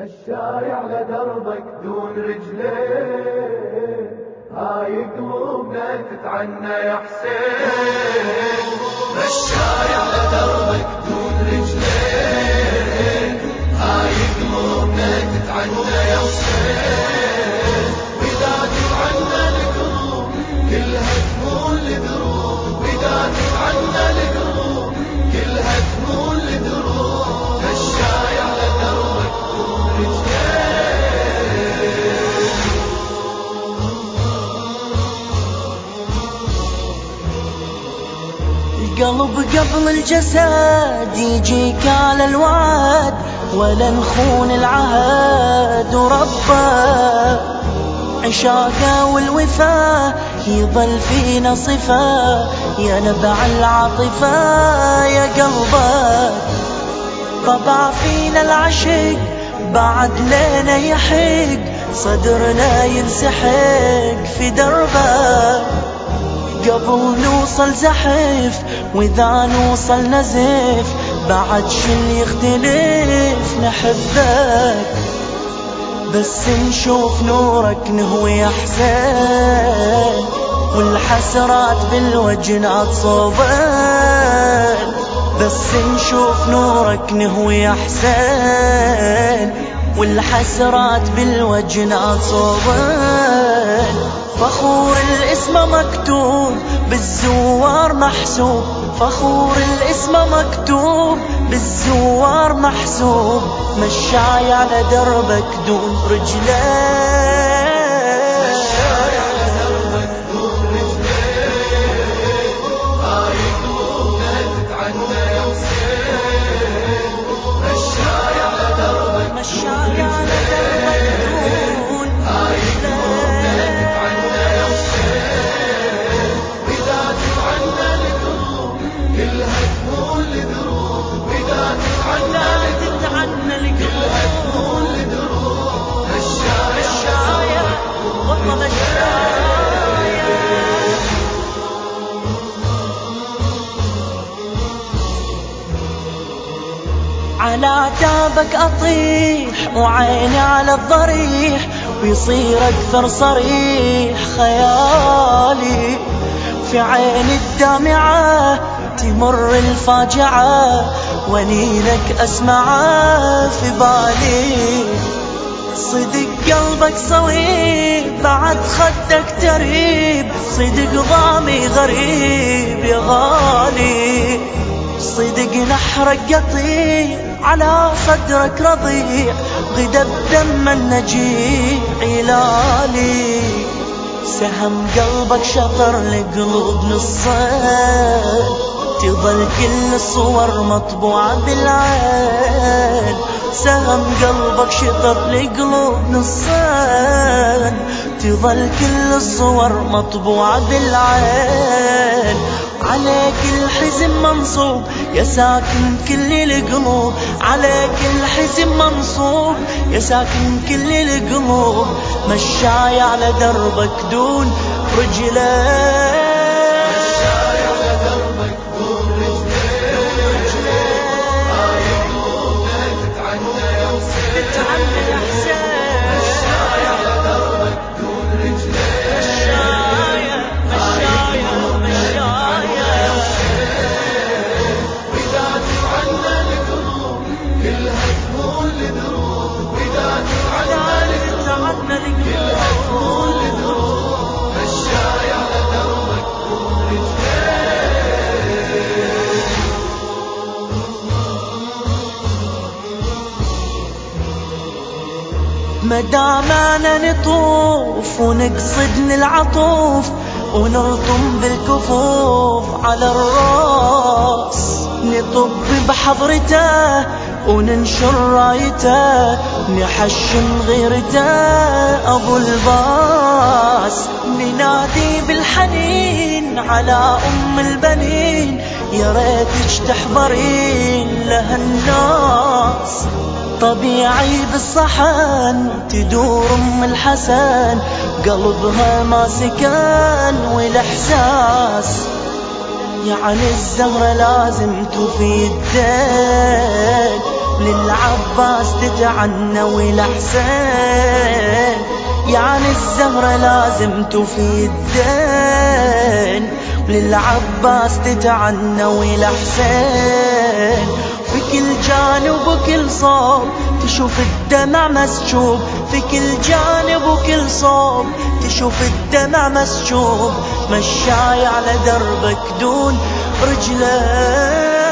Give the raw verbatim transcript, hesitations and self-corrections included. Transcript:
مشاي على دربك دون رجلين، هاي قلوبنا تتعنى يا حسين. مشاي على دربك دون رجلين، هاي قلوبنا تتعنى يا حسين. وإذا تتعنى القلوب كلها تمول لدروب، وإذا تتعنى القلوب كلها تمول لدروب. مشاي على دربك دون رجلين. القلب قبل الجسد يجيك على الوعد، ولا نخون العهد وربه عشاقه والوفا يظل فينا صفة، يا نبع العاطفة يا قلبك. طبع فينا العشق بعد لينا يحق، صدرنا ينسحق في دربك. قبل نوصل زحف واذا نوصل نزف، بعد شل يختلف نحبك. بس نشوف نورك نهوي احسن، والحسرات بالوجنات صوبان. بس نشوف نورك نهوي احسن، والحسرات بالوجنات صوبان. فخور الاسم مكتوب بالزوار محسوب، فخور الاسم مكتوب بالزوار محسوب. مشاي على دربك دون رجلين. مشاي على دربك دون رجلين، هاي قلوبنا تتعنى يا حسين. مشاي على دربك مشاي على دربك دون هاي قلوبنا تتعنى يا حسين. وإذا تتعنى القلوب كلها تمول لدروب، وإذا تتعنى تتعنى كلها تمول لدروب. مشاي مشاية والله مشاية. على تابك أطيح وعيني على الضريح، ويصير أكثر صريح خيالي. في عيني الدامعة تمر الفاجعة، ونينك أسمعه في بالي. صدق قلبك صويب بعد خدك تريب، صدق ضامي غريب يا غالي. صدق نحرك قطيع على صدرك رضيع، غدا بدم النجيع علالي. سهم قلبك شطر لقلوب نصين، تظل كل الصور مطبوعة بالعين. سهم قلبك شطر لقلوب نصين، تظل كل الصور مطبوعة بالعين. عليك الحزن منصوب يا ساكن كل القلوب، عليك الحزن منصوب يا ساكن كل القلوب. مشاي على دربك دون رجلين. مشاي على دربك دون رجلين، هاي قلوبنا تتعنى يا حسين. تتعنى يا حسين. مشاي على دربك دون رجلين، مشاية مشاية مشاية. وإذا تتعنى القلوب كلها تمول لدروب، وإذا تتعنى القلوب كلها تمول لدروب. مشاي على دربك دون رجلين. مدامنا نطوف ونقصد العطوف، ونلطم بالكفوف على الراس. نطب بحضرته وننشر رايته، نحشم غيرته ابو الباس. ننادي بالحنين على ام البنين، يا ريتك تحضرين لها الناس. طبيعي بالصحن تدور ام الحسن، قلبها ما سكن والاحساس. يعني الزهرة لازم توفي الدين، للعباس تتعنى والحسين، يعني الزهرة لازم توفي الدين، للعباس تتعنى والحسين. في كل جانب وكل صوب تشوف الدمع مسجوب، في كل جانب وكل صوب تشوف الدمع مسجوب، مشاي على دربك دون رجلين.